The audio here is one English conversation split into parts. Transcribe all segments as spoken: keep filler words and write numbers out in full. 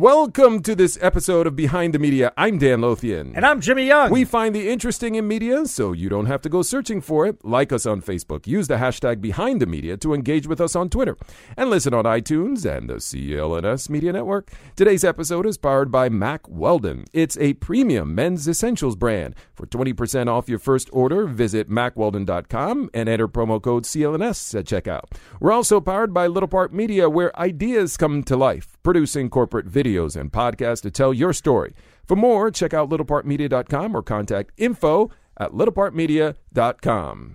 Welcome to this episode of Behind the Media. I'm Dan Lothian. And I'm Jimmy Young. We find the interesting in media so you don't have to go searching for it. Like us on Facebook. Use the hashtag Behind the Media to engage with us on Twitter. And listen on iTunes and the C L N S Media Network. Today's episode is powered by Mack Weldon. It's a premium men's essentials brand. For twenty percent off your first order, visit mack weldon dot com and enter promo code C L N S at checkout. We're also powered by Little Part Media, where ideas come to life, producing corporate videos and podcasts to tell your story. For more, check out little part media dot com or contact info at little part media dot com.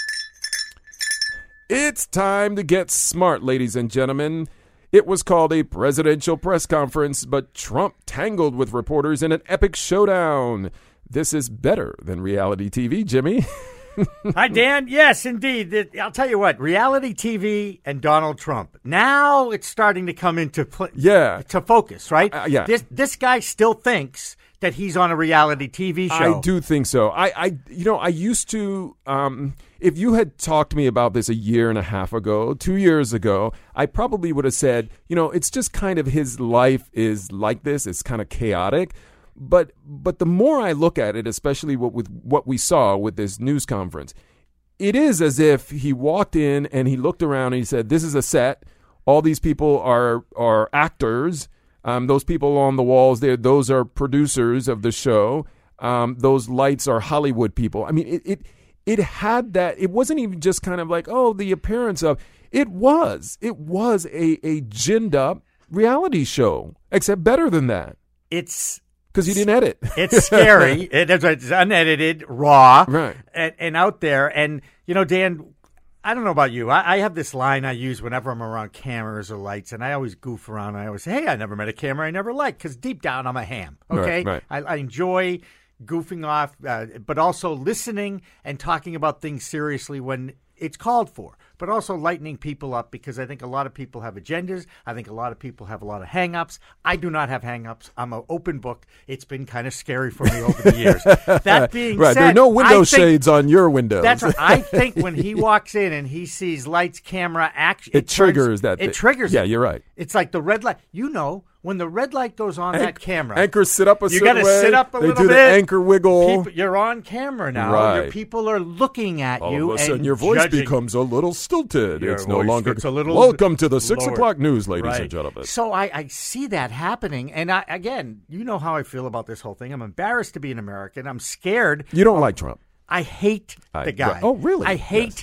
It's time to get smart, ladies and gentlemen. It was called a presidential press conference, but Trump tangled with reporters in an epic showdown. This is better than reality T V, Jimmy. Hi, Dan. Yes, indeed. I'll tell you what, reality T V and Donald Trump. Now it's starting to come into pl- yeah. to focus, right? Uh, yeah. This this guy still thinks that he's on a reality T V show. I do think so. I, I you know, I used to, um, if you had talked to me about this a year and a half ago, two years ago, I probably would have said, you know, it's just kind of his life is like this. It's kind of chaotic. But but the more I look at it, especially what, with what we saw with this news conference, it is as if he walked in and he looked around and he said, this is a set. All these people are are actors. Um, those people on the walls there, those are producers of the show. Um, those lights are Hollywood people. I mean, it, it it had that. It wasn't even just kind of like, oh, the appearance of. It was. It was a, a ginned up reality show, except better than that. It's... Because you didn't edit. It's scary. It, it's unedited, raw, right. and, and out there. And, you know, Dan, I don't know about you. I, I have this line I use whenever I'm around cameras or lights, and I always goof around. I always say, hey, I never met a camera I never liked, because deep down I'm a ham, okay? Right, right. I, I enjoy goofing off, uh, but also listening and talking about things seriously when it's called for, but also lightening people up, because I think a lot of people have agendas. I think a lot of people have a lot of hang-ups. I do not have hang-ups. I'm an open book. It's been kind of scary for me over the years. That being right, said, there are no window I think, shades on your windows. That's right. I think when he walks in and he sees lights, camera, action, it, it triggers turns, that. It thing. triggers. Yeah, it. you're right. It's like the red light. You know, when the red light goes on Anch- that camera, anchors sit up a you certain gotta way. sit up a they little do bit. the anchor wiggle. People, you're on camera now. Right. Your people are looking at All you. of a sudden, and your voice judging. becomes a little stilted. Your it's no voice longer. gets a little Welcome to the six lower. o'clock news, ladies Right. and gentlemen. So I, I see that happening, and I, again, you know how I feel about this whole thing. I'm embarrassed to be an American. I'm scared. You don't like Trump. I hate I- the guy. right. Oh, really? I hate.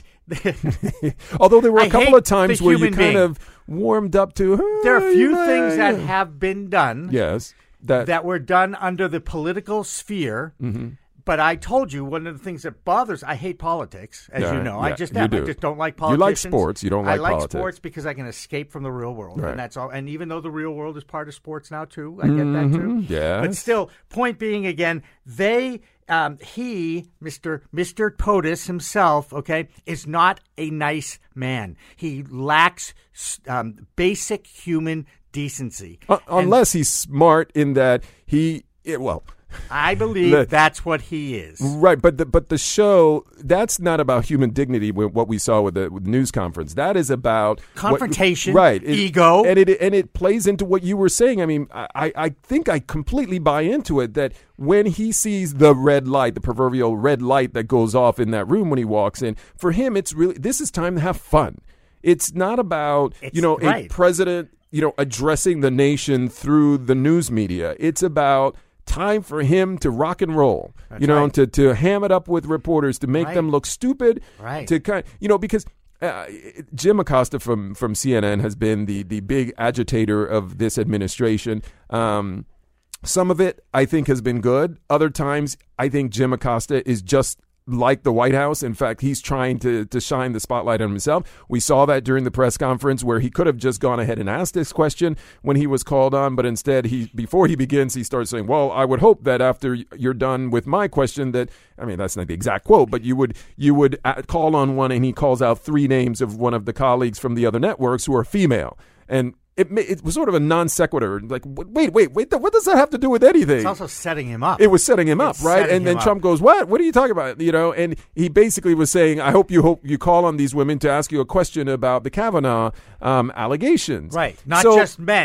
Although there were a I couple hate of times the where you human kind being. of warmed up to. "Huh, There are a few yeah, things yeah." that have been done Yes. That. that were done under the political sphere. Mm-hmm. But I told you one of the things that bothers. I hate politics, as Yeah, you know. I yeah, just you have. do. I just don't like You politics. like sports, you don't like I like politics. sports because I can escape from the real world, Right. and that's all. And even though the real world is part of sports now too, I get that too. Mhm, yes. But still, point being, again, they. Um, he, Mister Mister POTUS himself, okay, is not a nice man. He lacks um, basic human decency. Uh, unless he's smart in that he. It, well. I believe Let- that's what he is. Right, but the but the show, that's not about human dignity. With what we saw with the, with the news conference, that is about Confrontation, what, right? It- ego, and it and it plays into what you were saying. I mean, I I think I completely buy into it that when he sees the red light, the proverbial red light that goes off in that room when he walks in, for him, it's really this is time to have fun. It's not about It's- you know right. a president you know addressing the nation through the news media. It's about time for him to rock and roll, That's you know, right. to, to ham it up with reporters, to make Right. them look stupid, Right. to kind, you know, because uh, Jim Acosta from, from C N N has been the the big agitator of this administration. Um, some of it I think has been good. Other times I think Jim Acosta is just like the White House. In fact, he's trying to to shine the spotlight on himself. We saw that during the press conference where he could have just gone ahead and asked this question when he was called on, but instead, he before he begins, he starts saying, well, I would hope that after you're done with my question that, I mean, that's not the exact quote, but you would you would call on one, and he calls out three names of one of the colleagues from the other networks who are female. And It, it was sort of a non sequitur. Like, wait, wait, wait. What does that have to do with anything? It's also setting him up. It was setting him It's up, right? setting And then him Trump up. goes, "What? What are you talking about?" You know, and he basically was saying, "I hope you hope you call on these women to ask you a question about the Kavanaugh um, allegations." Right. Not So- just men.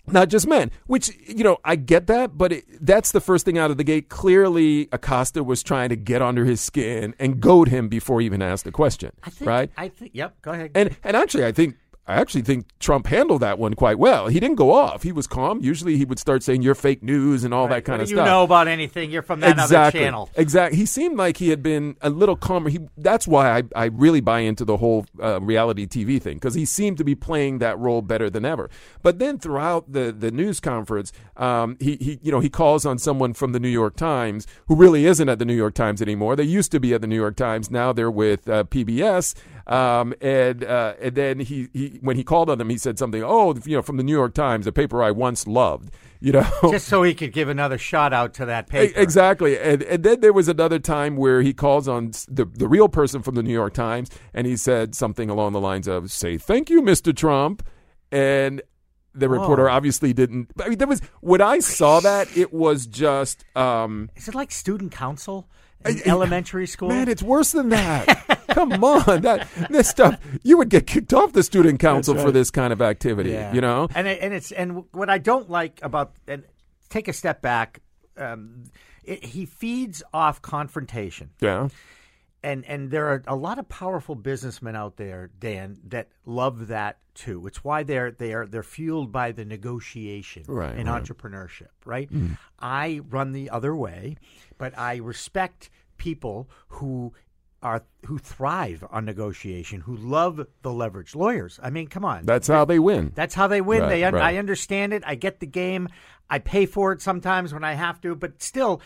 Not just men, which, you know, I get that, but it, that's the first thing out of the gate. Clearly, Acosta was trying to get under his skin and goad him before he even asked the question, I think, right? I think. Yep. Go ahead. And and actually, I think I actually think Trump handled that one quite well. He didn't go off. He was calm. Usually, he would start saying "you're fake news" and all Right. that kind What of do stuff. You know about anything? You're from that exactly. other channel. Exactly. He seemed like he had been a little calmer. He that's why I, I really buy into the whole uh, reality T V thing, because he seemed to be playing that role better than ever. But then throughout the, the news conference, um, he he you know he calls on someone from the New York Times who really isn't at the New York Times anymore. They used to be at the New York Times. Now they're with uh, P B S. Um, and uh, and then he, he when he called on them, he said something. Oh, you know, from the New York Times, a paper I once loved. You know, just so he could give another shout out to that paper. Exactly. And and then there was another time where he calls on the the real person from the New York Times, and he said something along the lines of, "Say thank you, Mister Trump." And the reporter Oh. obviously didn't. I mean, there was when I saw that, it was just. Um, Is it like student council in I- elementary school? Man, it's worse than that. Come on, that this stuff you would get kicked off the student council That's for right. this kind of activity. Yeah. You know, and it, and it's and what I don't like about and take a step back. Um, it, he feeds off confrontation. yeah, And and there are a lot of powerful businessmen out there, Dan, that love that too. It's why they're they are they're fueled by the negotiation Right, in right. entrepreneurship, right? I run the other way, but I respect people who are who thrive on negotiation, who love the leverage. Lawyers, I mean, come on, that's how they win. that's how they win. Right, they un- right. I understand it. I get the game. I pay for it sometimes when I have to, but still,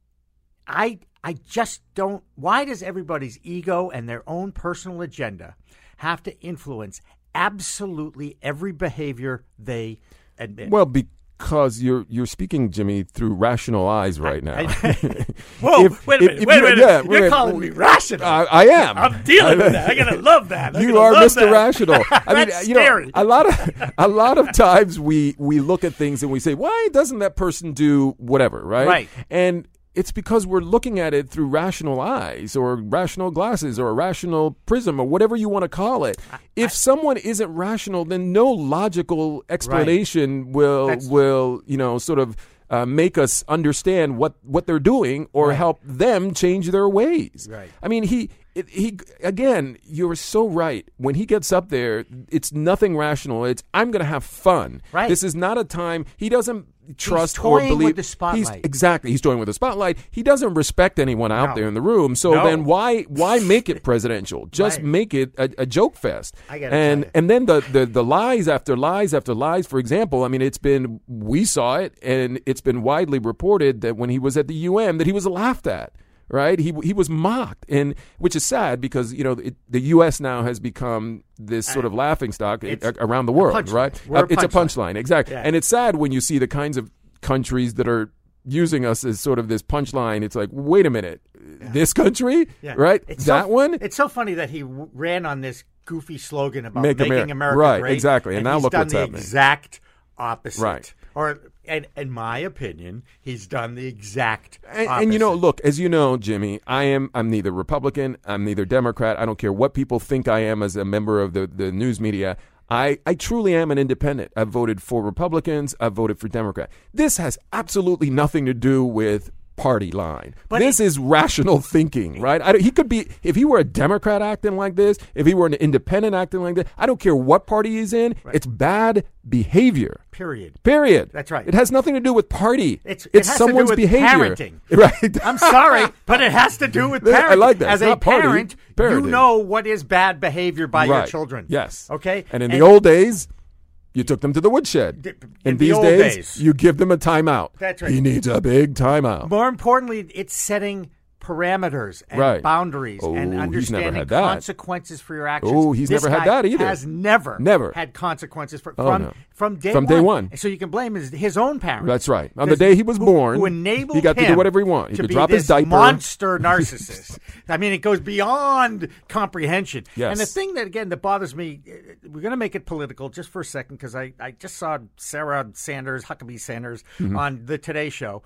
I I just don't. Why does everybody's ego and their own personal agenda have to influence absolutely every behavior they admit? Well, because you're you're speaking, Jimmy, through rational eyes right now. Whoa! if- wait a if- minute! if wait a you- minute! yeah, You're wait, calling me rational. I, I am. I'm dealing with that. I gotta love that. I'm You gonna are love Mister that. Rational. I mean, That's you know, scary. a lot of a lot of times we we look at things and we say, why doesn't that person do whatever, right? Right. And it's because we're looking at it through rational eyes or rational glasses or a rational prism or whatever you want to call it. If someone isn't rational, then no logical explanation will That's- will you know sort of. Uh, make us understand what, what they're doing or Right. help them change their ways. Right. I mean, he it, he again. You're so right. When he gets up there, it's nothing rational. It's I'm going to have fun. Right. This is not a time. He doesn't trust toying or believe. with the spotlight. He's, exactly. He's toying with the spotlight. He doesn't respect anyone out No. there in the room. So No. then why why make it presidential? Just Right. make it a, a joke fest. I gotta and tell you. and then the, the the lies after lies after lies. For example, I mean, it's been we saw it, and it's been widely reported that when he was at the U N, that he was laughed at. Right, he he was mocked, and which is sad because you know it, the U S now has become this sort of laughing stock It's a- around the world. punchline. Right, We're a Uh, it's a punchline. punchline, exactly, Yeah. and it's sad when you see the kinds of countries that are using us as sort of this punchline. It's like, wait a minute, this country, Yeah. right? It's that so, one. It's so funny that he w- ran on this goofy slogan about Make making America- America right, great. exactly. And now he's look done what's the happening. exact opposite. Right. Or, and in my opinion, he's done the exact And, opposite. and you know, look, as you know, Jimmy, I am I'm neither Republican, I'm neither Democrat. I don't care what people think I am as a member of the, the news media. I, I truly am an independent. I've voted for Republicans. I've voted for Democrat. This has absolutely nothing to do with party line. But this it- is rational thinking, right? I, don't- he could be, if he were a Democrat acting like this, if he were an independent acting like this, I don't care what party he's in. It's bad behavior. Period. Period. That's right. It has nothing to do with party. It's- it it's has to do someone's with behavior. parenting. Right. I'm sorry, but it has to do with I parenting. like that. As It's a not party, parent, parenting. you know what is bad behavior by your Right. children. Yes. Okay? And in the old days, you took them to the woodshed. D- In in the these old days, days. you give them a timeout. That's right. He needs a big timeout. More importantly, it's setting parameters and Right. boundaries Oh, and he's never understanding had that. consequences for your actions. Oh, he's This never had guy that either. Has never, Never. had consequences for, Oh, from no. from day From one. day one. So you can blame his his own parents. That's right. On the This- day he was who- born, who enabled he got to do him whatever he wanted. He to could be drop his this diaper. monster narcissist. I mean, it goes beyond comprehension. Yes. And the thing that again that bothers me, uh, we're going to make it political just for a second because I I just saw Sarah Sanders, Huckabee Sanders, Mm-hmm. on the Today Show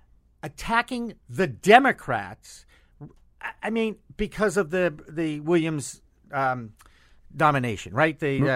attacking the Democrats. I mean, because of the the Williams um, nomination, right? The uh, Wh-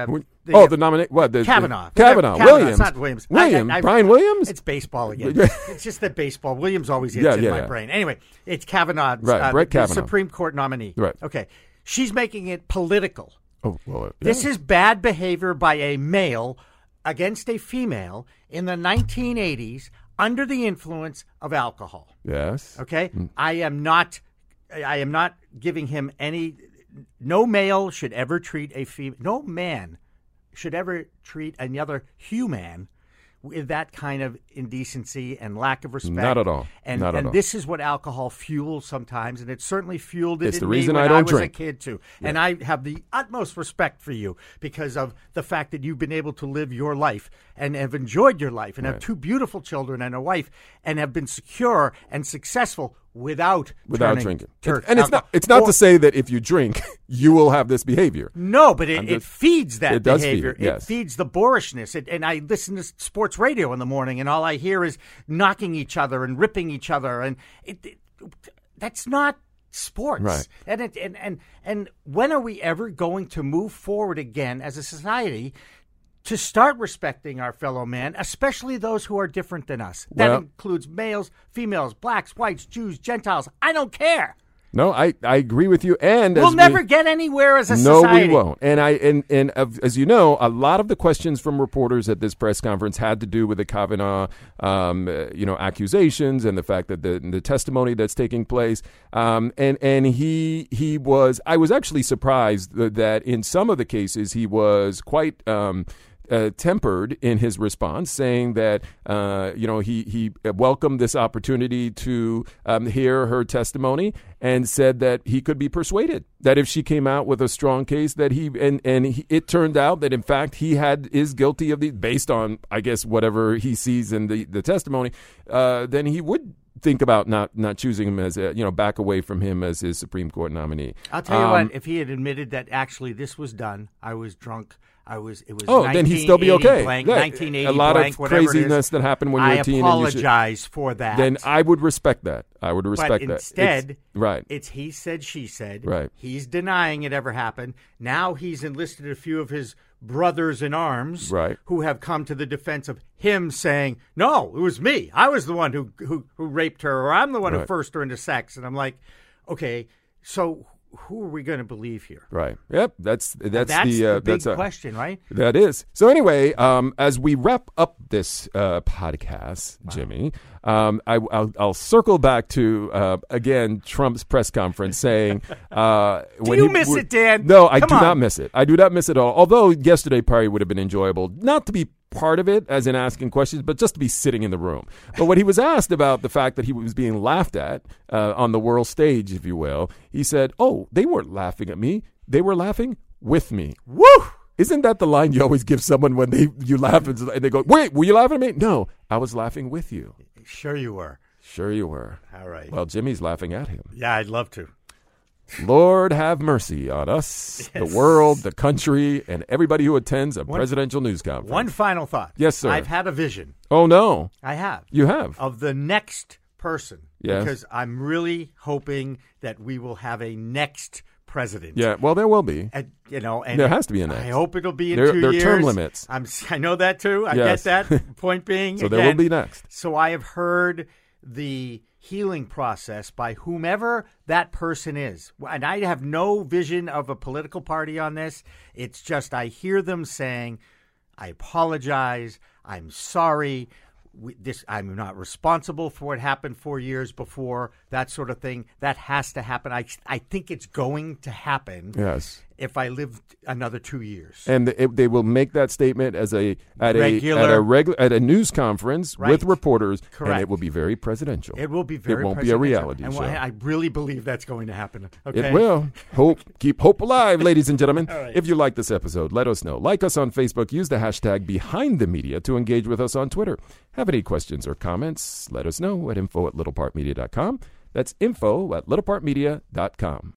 The, oh, the nominate what? The, Kavanaugh. The, Kavanaugh. Kavanaugh. Williams. It's not Williams. William. I, I, I, Brian Williams. It's baseball again. It's just that baseball. Williams always hits yeah, in yeah, my yeah. brain. Anyway, it's Kavanaugh. Right, uh, Brett the Kavanaugh. Supreme Court nominee. Right. Okay. She's making it political. Oh, well. Yeah. This is bad behavior by a male against a female in the nineteen eighties under the influence of alcohol. Yes. Okay? Mm. I am not I am not giving him any no male should ever treat a female no man should ever treat another human with that kind of indecency and lack of respect. Not at all. And, Not at and all. this is what alcohol fuels sometimes, and it certainly fueled it It's in the me reason when I don't I was drink. a kid too. Yeah. And I have the utmost respect for you because of the fact that you've been able to live your life and have enjoyed your life and Right. have two beautiful children and a wife and have been secure and successful without Without turning drinking. to and it's not alcohol. it's not Or- to say that if you drink, you will have this behavior. No, but it, I'm it just- feeds that it does feed behavior. it, yes. It feeds the boorishness. It, and I listen to sports radio in the morning, and all I hear is knocking each other and ripping each other, and it, it, that's not sports. Right. And it, and and and when are we ever going to move forward again as a society to start respecting our fellow man, especially those who are different than us? That Well- includes males, females, blacks, whites, Jews, Gentiles. I don't care. No, I, I agree with you. And We'll as never we, get anywhere as a no, society. we won't. And I and and uh, as you know, a lot of the questions from reporters at this press conference had to do with the Kavanaugh, um, uh, you know, accusations and the fact that the the testimony that's taking place. Um, and and he he was. I was actually surprised that, that in some of the cases he was quite. Um, Uh, tempered in his response, saying that uh, you know he he welcomed this opportunity to um, hear her testimony, and said that he could be persuaded that if she came out with a strong case, that he and and he, it turned out that in fact he had is guilty of the based on I guess whatever he sees in the the testimony, uh, then he would think about not not choosing him as a, you know back away from him as his Supreme Court nominee. I'll tell you Um, what, if he had admitted that actually this was done, I was drunk. I was. It was. Oh, then he'd still be okay. Blank, Yeah, nineteen eighty a lot blank, of whatever craziness it is. that happened when you were I a teen. And you should, apologize for that. then I would respect that. I would respect but that. instead, It's- right. it's he said, she said. Right. He's denying it ever happened. Now he's enlisted a few of his brothers in arms, Right. who have come to the defense of him, saying, "No, it was me. I was the one who who, who raped her, or I'm the one who Right. forced her into sex." And I'm like, okay, so who are we going to believe here? Right. Yep. That's that's, That's the, uh, the big that's a, question, right? That is. So anyway, um, as we wrap up this uh, podcast, Jimmy, um, I, I'll, I'll circle back to uh, again Trump's press conference saying, uh, Do when you he miss would- it, Dan? No, I Come do on. not miss it. I do not miss it at all. Although yesterday probably would have been enjoyable, not to be part of it as in asking questions, but just to be sitting in the room. But when he was asked about the fact that he was being laughed at uh, on the world stage, if you will, he said, "Oh, they weren't laughing at me. They were laughing with me." Woo! Isn't that the line you always give someone when they you laugh and they go, "Wait, were you laughing at me?" No, I was laughing with you. Sure you were. Sure you were. All right. Well, Jimmy's laughing at him. Yeah, I'd love to. Lord have mercy on us, Yes. the world, the country, and everybody who attends a presidential news conference. One final thought. Yes, sir. I've had a vision. Oh, no. I have. You have. Of the next person. Yes. Because I'm really hoping that we will have a next president. Yeah, well, there will be. And, you know, and There has to be a next. I hope it'll be in There- two there are years. term limits. I'm, I know that too. I Yes. get that. Point being, So there will again, be next. So I have heard the healing process by whomever that person is. And I have no vision of a political party on this. It's just I hear them saying, "I apologize. I'm sorry. We, this I'm not responsible for what happened four years before," that sort of thing. That has to happen. I I think it's going to happen. Yes. If I live another two years. And it, they will make that statement as a at Regular. a at a regular at a news conference Right. with reporters, Correct. and it will be very presidential. It will be very It won't be a presidential. reality and show. I really believe that's going to happen. Okay? It will. Hope keep hope alive, ladies and gentlemen. All right. If you like this episode, let us know. Like us on Facebook. Use the hashtag Behind the Media to engage with us on Twitter. Have any questions or comments? Let us know at info at littlepart media dot com. That's info at littlepart media dot com.